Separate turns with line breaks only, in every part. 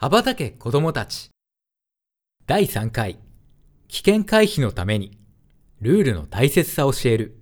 羽ばたけ子供たち第3回危険回避のためにルールの大切さを教える。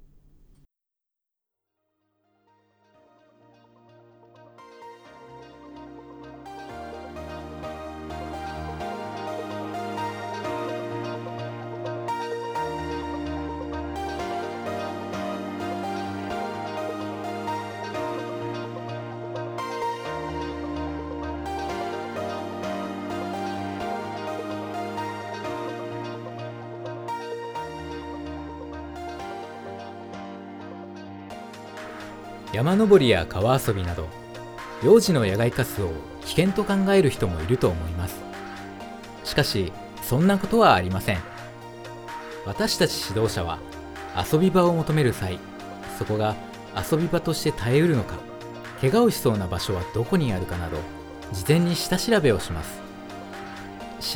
山登りや川遊びなど幼児の野外活動を危険と考える人もいると思います。しかしそんなことはありません。私たち指導者は遊び場を求める際、そこが遊び場として耐えうるのか、怪我をしそうな場所はどこにあるかなど事前に下調べをします。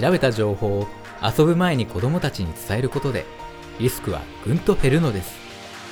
調べた情報を遊ぶ前に子どもたちに伝えることでリスクはぐんと減るのです。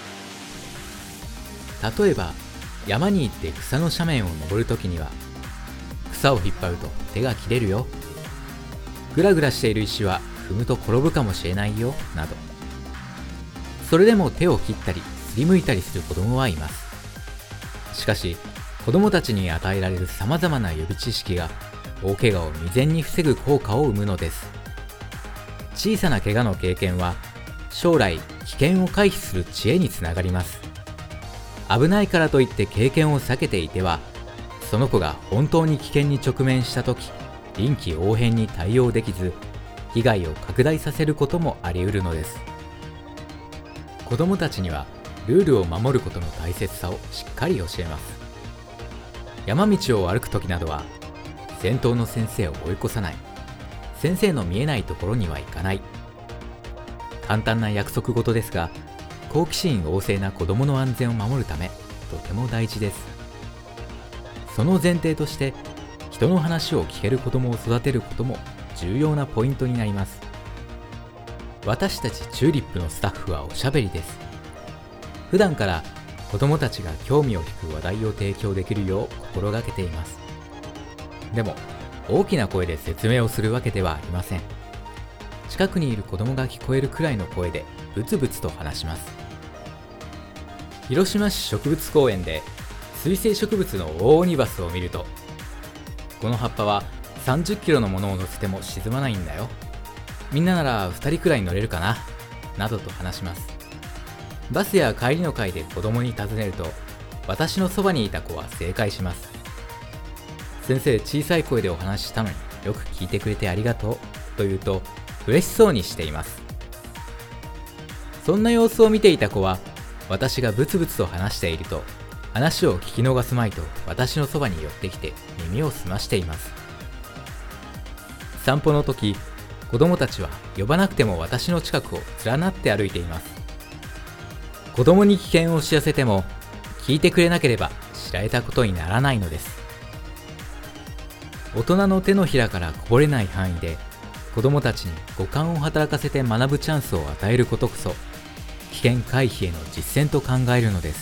例えば山に行って草の斜面を登るときには、草を引っ張ると手が切れるよ、グラグラしている石は踏むと転ぶかもしれないよなど、それでも手を切ったりすりむいたりする子供はいます。しかし子供たちに与えられるさまざまな予備知識が大怪我を未然に防ぐ効果を生むのです。小さな怪我の経験は将来危険を回避する知恵につながります。危ないからといって経験を避けていては、その子が本当に危険に直面したとき、臨機応変に対応できず、被害を拡大させることもあり得るのです。子どもたちにはルールを守ることの大切さをしっかり教えます。山道を歩くときなどは、先頭の先生を追い越さない、先生の見えないところには行かない。簡単な約束事ですが、好奇心旺盛な子どもの安全を守るためとても大事です。その前提として人の話を聞ける子どもを育てることも重要なポイントになります。私たちチューリップのスタッフはおしゃべりです。普段から子どもたちが興味を引く話題を提供できるよう心がけています。でも大きな声で説明をするわけではありません。近くにいる子どもが聞こえるくらいの声でブツブツと話します。広島市植物公園で水生植物のオオオニバスを見ると、この葉っぱは30キロのものを乗せても沈まないんだよ、みんななら2人くらい乗れるかな、などと話します。バスや帰りの会で子供に尋ねると、私のそばにいた子は正解します。先生、小さい声でお話ししたのによく聞いてくれてありがとうと言うと嬉しそうにしています。そんな様子を見ていた子は、私がブツブツと話していると話を聞き逃すまいと私のそばに寄ってきて耳を澄ましています。散歩の時、子供たちは呼ばなくても私の近くを連なって歩いています。子供に危険を知らせても聞いてくれなければ知られたことにならないのです。大人の手のひらからこぼれない範囲で子供たちに五感を働かせて学ぶチャンスを与えることこそ危険回避への実践と考えるのです。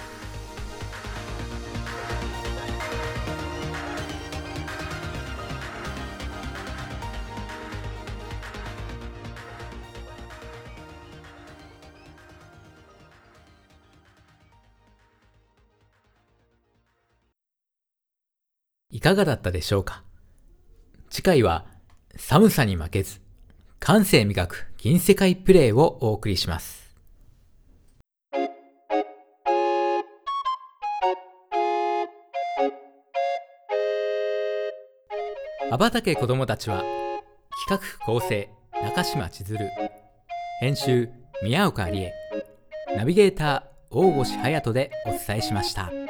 いかがだったでしょうか。次回は寒さに負けず感性磨く銀世界プレイをお送りします。羽ばたけ子どもたちは企画構成中島千鶴、編集宮岡理恵、ナビゲーター大越隼人でお伝えしました。